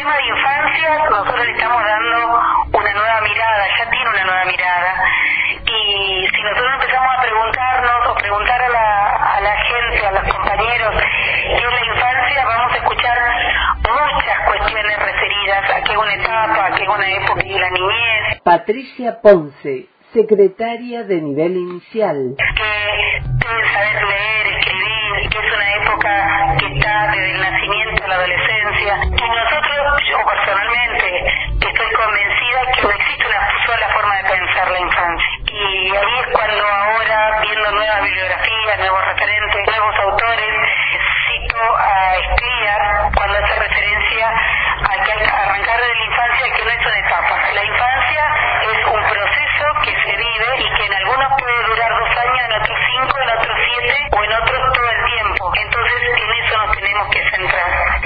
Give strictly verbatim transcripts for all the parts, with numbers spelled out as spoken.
tema de infancia nosotros le estamos dando una nueva mirada, ya tiene una nueva mirada. Y si nosotros empezamos a preguntarnos o preguntar a la, a la gente, a los compañeros, qué es la infancia, vamos a escuchar muchas cuestiones referidas a qué es una etapa, a qué es una época de la niñez. Patricia Ponce, secretaria de nivel inicial. Que deben saber leer, escribir, que es una época que está desde el nacimiento a la adolescencia. Y nosotros, yo personalmente, estoy convencida que no existe una sola forma de pensar la infancia. Y ahí es cuando ahora, viendo nuevas bibliografías, nuevos referentes, nuevos autores, cito a Escliar cuando hace referencia a que hay que arrancar de la infancia, que no es una etapa. La infancia es un proceso que se vive y que en algunos puede durar dos años, en otros cinco, en otros siete o en otros todo el tiempo. Entonces en eso nos tenemos que centrar.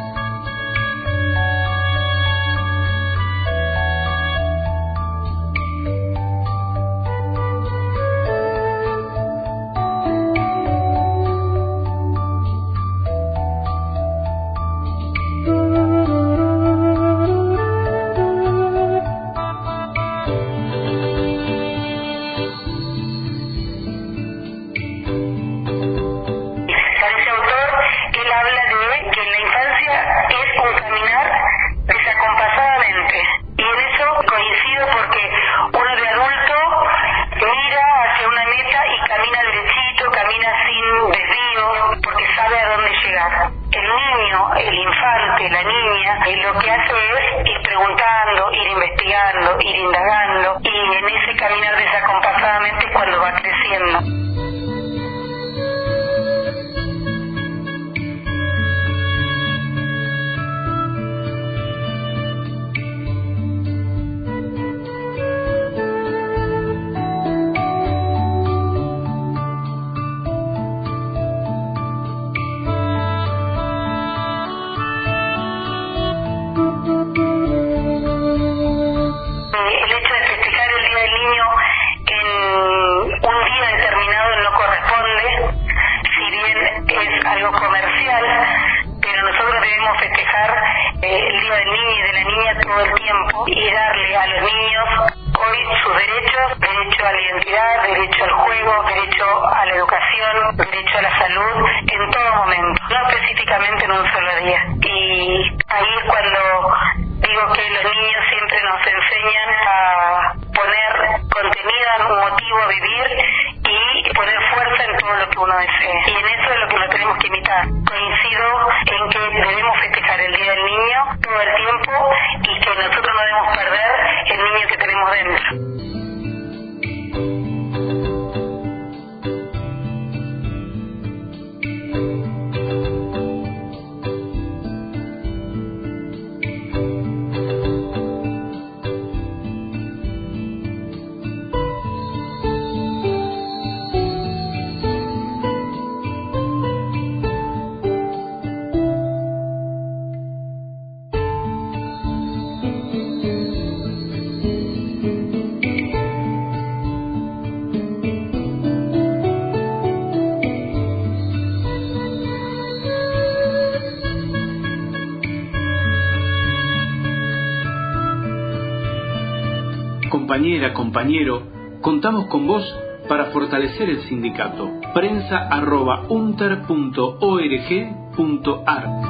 Compañera, compañero, contamos con vos para fortalecer el sindicato. Prensa arroba unter punto org punto ar.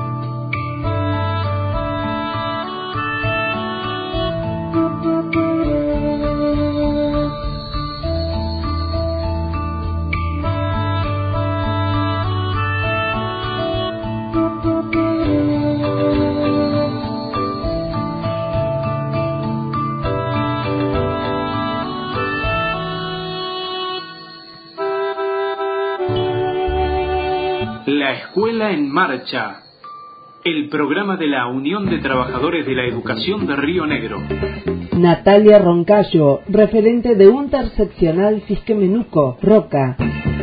La Escuela en Marcha, el programa de la Unión de Trabajadores de la Educación de Río Negro. Natalia Roncayo, referente de Unter Seccional Fisquemenuco, Roca.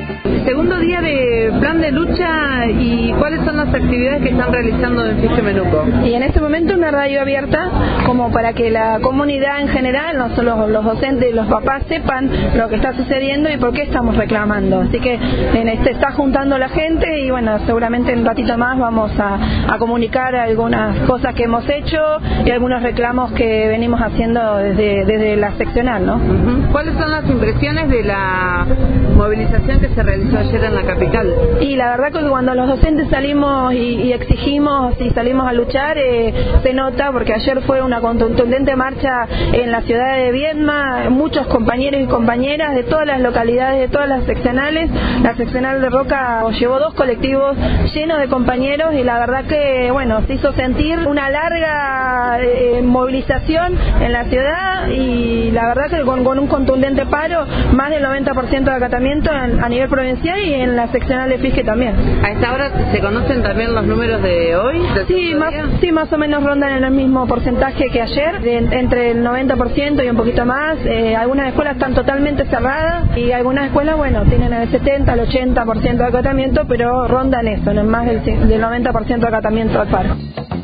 segundo día de plan de lucha, y ¿cuáles son las actividades que están realizando en Fisque Menuco? Y en este momento una radio abierta como para que la comunidad en general, no solo los docentes y los papás, sepan lo que está sucediendo y por qué estamos reclamando. Así que en este está juntando la gente y bueno, seguramente en un ratito más vamos a, a comunicar algunas cosas que hemos hecho y algunos reclamos que venimos haciendo desde, desde la seccional, ¿no? Uh-huh. ¿Cuáles son las impresiones de la movilización que se realizó ayer en la capital? Y la verdad que cuando los docentes salimos y, y exigimos y salimos a luchar, eh, se nota, porque ayer fue una contundente marcha en la ciudad de Viedma, muchos compañeros y compañeras de todas las localidades, de todas las seccionales. La seccional de Roca llevó dos colectivos llenos de compañeros y la verdad que, bueno, se hizo sentir una larga eh, movilización en la ciudad y la verdad que con, con un contundente paro, más del noventa por ciento de acatamiento en, a nivel provincial y en la seccional de Fisque también. ¿A esta hora se conocen también los números de hoy? Sí, más, sí, más o menos rondan en el mismo porcentaje que ayer, de, entre el noventa por ciento y un poquito más. Eh, algunas escuelas están totalmente cerradas y algunas escuelas, bueno, tienen el setenta, el ochenta por ciento de acatamiento, pero rondan eso, en más del, del noventa por ciento de acatamiento al paro.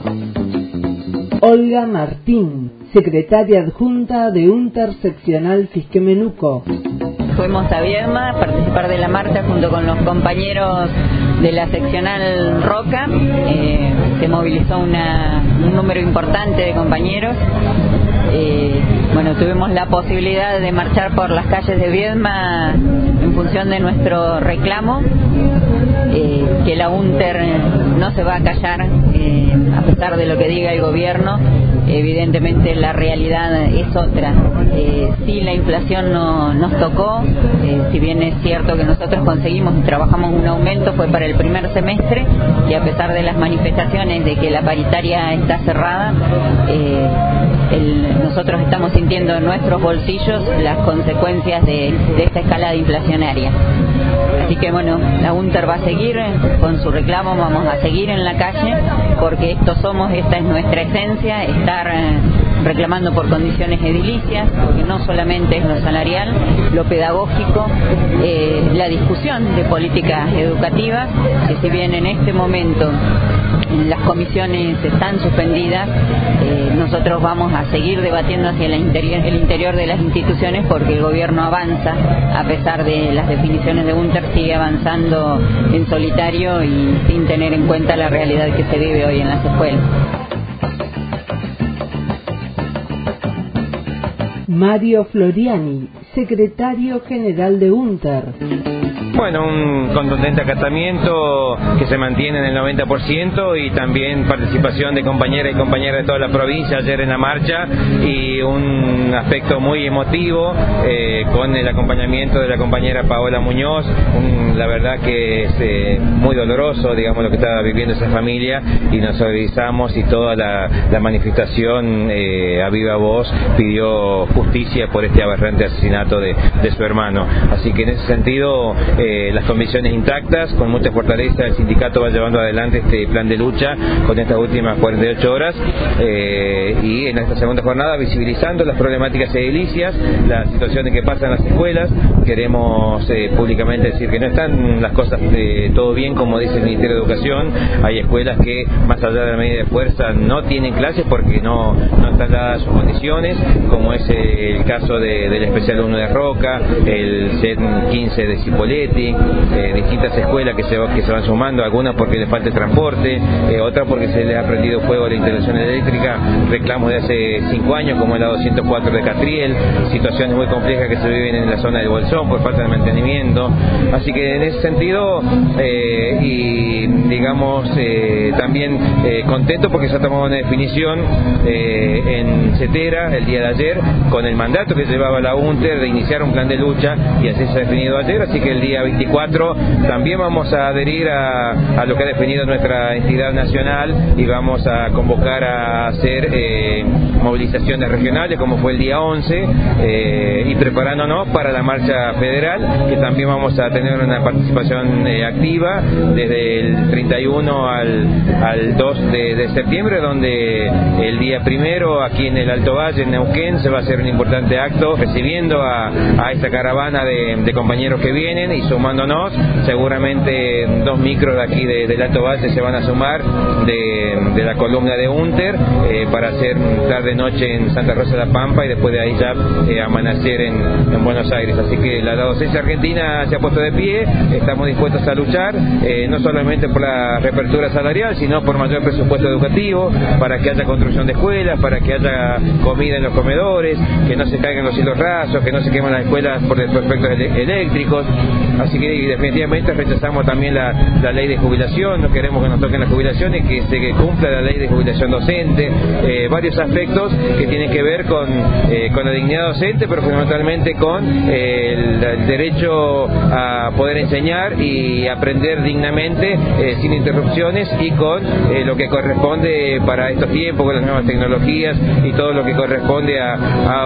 Olga Martín, secretaria adjunta de UNTER Seccional Fisque Menuco. Fuimos a Viedma a participar de la marcha junto con los compañeros de la seccional Roca. Eh, se movilizó una, un número importante de compañeros. Eh, bueno, tuvimos la posibilidad de marchar por las calles de Viedma en función de nuestro reclamo, eh, que la UNTER no se va a callar eh, a pesar de lo que diga el gobierno. Evidentemente la realidad es otra. Eh, sí, la inflación no, nos tocó, eh, si bien es cierto que nosotros conseguimos y trabajamos un aumento, fue para el primer semestre, y a pesar de las manifestaciones de que la paritaria está cerrada, eh, el, nosotros estamos sintiendo en nuestros bolsillos las consecuencias de, de esta escalada inflacionaria. Así que bueno, la UNTER va a seguir con su reclamo, vamos a seguir en la calle, porque estos somos, esta es nuestra esencia, estar reclamando por condiciones edilicias, porque no solamente es lo salarial, lo pedagógico, eh, la discusión de políticas educativas, que si bien en este momento las comisiones están suspendidas, eh, nosotros vamos a seguir debatiendo hacia el interior, el interior de las instituciones, porque el gobierno avanza, a pesar de las definiciones de UNTER, sigue avanzando en solitario y sin tener en cuenta la realidad que se vive hoy en las escuelas. Mario Floriani, secretario general de UNTER. Bueno, un contundente acatamiento que se mantiene en el noventa por ciento y también participación de compañeras y compañeras de toda la provincia ayer en la marcha, y un aspecto muy emotivo eh, con el acompañamiento de la compañera Paola Muñoz. Un, la verdad que es eh, muy doloroso, digamos, lo que está viviendo esa familia, y nos solidarizamos, y toda la, la manifestación eh, a viva voz pidió justicia por este aberrante asesinato de, de su hermano. Así que en ese sentido, eh, las convicciones intactas, con mucha fortaleza el sindicato va llevando adelante este plan de lucha con estas últimas cuarenta y ocho horas, eh, y en esta segunda jornada visibilizando las problemáticas edilicias, las situaciones que pasan en las escuelas. Queremos eh, públicamente decir que no están las cosas eh, todo bien, como dice el Ministerio de Educación. Hay escuelas que, más allá de la medida de fuerza, no tienen clases porque no, no están dadas sus condiciones, como es eh, el caso de, del especial uno de Roca, el C E N quince de Cipolletti, eh, distintas escuelas que se, que se van sumando, algunas porque les falta el transporte, eh, otras porque se les ha prendido fuego a la instalación eléctrica, reclamos de hace cinco años como la doscientos cuatro de Catriel, situaciones muy complejas que se viven en la zona del Bolsón por falta de mantenimiento. Así que en ese sentido, eh, y digamos eh, también eh, contento porque ya tomamos una definición eh, en Cetera el día de ayer, con el mandato que llevaba la UNTER de iniciar un plan de lucha, y así se ha definido ayer. Así que el día veinticuatro también vamos a adherir a, a lo que ha definido nuestra entidad nacional, y vamos a convocar a hacer eh, movilizaciones regionales como fue el día once, eh, y preparándonos para la marcha federal, que también vamos a tener una participación eh, activa desde el treinta y uno al, al dos de, de septiembre, donde el día primero aquí en el Alto Valle, en Neuquén, se va a hacer un importante acto recibiendo a, a esta caravana de, de compañeros que vienen, y sumando sumándonos. Seguramente dos micros de aquí de, del Alto Valle se van a sumar de, de la columna de UNTER eh, para hacer tarde-noche en Santa Rosa de la Pampa y después de ahí ya eh, amanecer en, en Buenos Aires. Así que la, la docencia argentina se ha puesto de pie, estamos dispuestos a luchar, eh, no solamente por la reapertura salarial, sino por mayor presupuesto educativo, para que haya construcción de escuelas, para que haya comida en los comedores, que no se caigan los hilos rasos, que no se quemen las escuelas por efectos eléctricos. Así que definitivamente rechazamos también la, la ley de jubilación, no queremos que nos toquen las jubilaciones, que se que cumpla la ley de jubilación docente, eh, varios aspectos que tienen que ver con, eh, con la dignidad docente, pero fundamentalmente con eh, el, el derecho a poder enseñar y aprender dignamente, eh, sin interrupciones y con eh, lo que corresponde para estos tiempos, con las nuevas tecnologías y todo lo que corresponde a,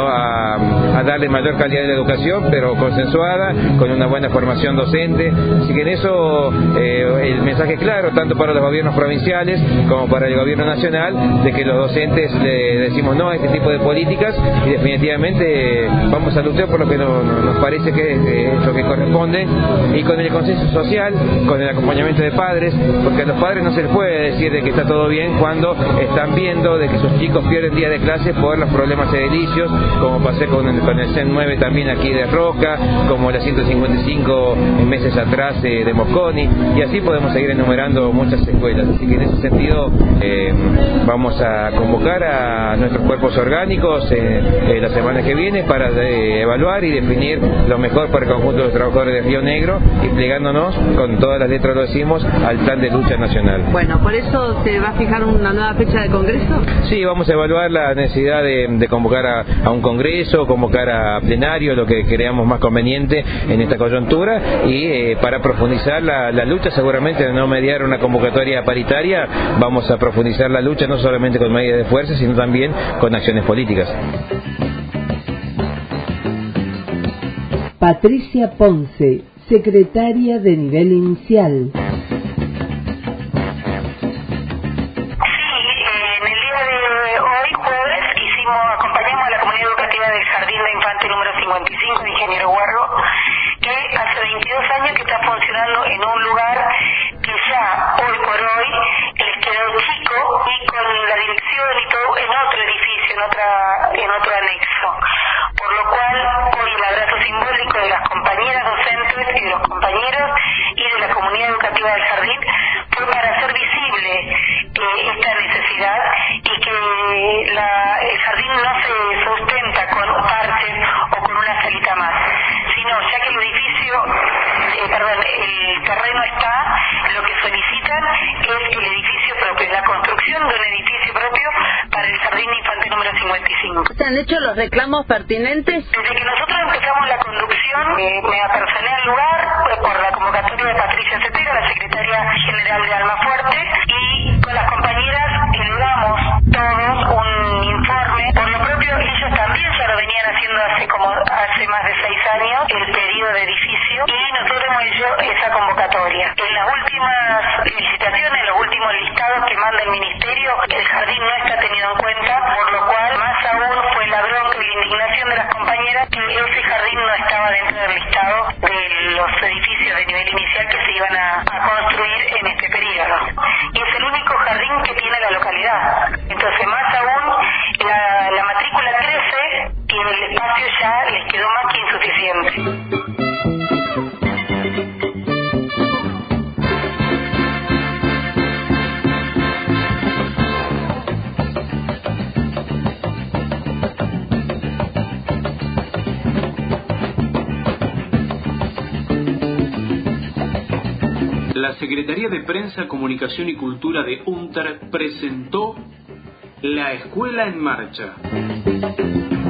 a, a, a darle mayor calidad de la educación, pero consensuada, con una buena formación docente. Así que en eso eh, el mensaje claro, tanto para los gobiernos provinciales como para el gobierno nacional, de que los docentes le decimos no a este tipo de políticas y definitivamente vamos a luchar por lo que no, no, nos parece que es eh, lo que corresponde, y con el consenso social, con el acompañamiento de padres, porque a los padres no se les puede decir de que está todo bien cuando están viendo de que sus chicos pierden días de clase por los problemas edilicios, como pasé con el, con el C E N nueve también aquí de Roca, como la ciento cincuenta y cinco meses atrás eh, de Mosconi, y así podemos seguir enumerando muchas escuelas. Así que en ese sentido eh, vamos a convocar a nuestros cuerpos orgánicos eh, eh, la semana que viene para eh, evaluar y definir lo mejor para el conjunto de los trabajadores de Río Negro, y plegándonos con todas las letras, lo decimos, al plan de lucha nacional. Bueno, ¿por eso se va a fijar una nueva fecha de congreso? Sí, vamos a evaluar la necesidad de, de convocar a, a un congreso, convocar a plenario, lo que creamos más conveniente en esta coyuntura, y eh, para profundizar la, la lucha, seguramente de no mediar una convocatoria paritaria, vamos a profundizar la lucha no solamente con medidas de fuerza, sino también con acciones políticas. Patricia Ponce, secretaria de nivel inicial. Ingeniero Huargo, que hace veintidós años que está funcionando en un lugar que ya hoy por hoy les quedó chico, y con la dirección y todo en otro edificio, en otra en otro anexo, por lo cual hoy el abrazo simbólico de las compañeras docentes y de los compañeros y de la comunidad educativa del jardín fue para hacer visible eh, esta necesidad, y que la, el jardín no se sustenta con parches o con una salita más, sino ya que el edificio, eh, perdón, el terreno está, lo que solicitan es el edificio propio, la construcción de un edificio propio para el jardín infantil número cincuenta y cinco. ¿Se han hecho los reclamos pertinentes? Desde que nosotros empezamos la conducción, eh, me apersoné al lugar eh, por la convocatoria de Patricia Cepeda, la secretaria general de Almafuerte, y con las compañeras elevamos todos un informe. Por lo propio, ellos también ya lo venían haciendo hace como hace más de seis años, el pedido de edificio, y nosotros hemos hecho esa convocatoria. En las últimas licitaciones, en los últimos listados que manda el ministerio, el jardín no está tenido en cuenta, por lo cual más aún fue la bronca y la indignación de las compañeras que ese jardín no estaba dentro del listado de los edificios de nivel inicial que se iban a, a construir en este periodo. Y es el único jardín que tiene la localidad. Entonces, más aún, la, la matrícula crece y el espacio ya les quedó más que insuficiente. La Secretaría de Prensa, Comunicación y Cultura de UNTER presentó La Escuela en Marcha.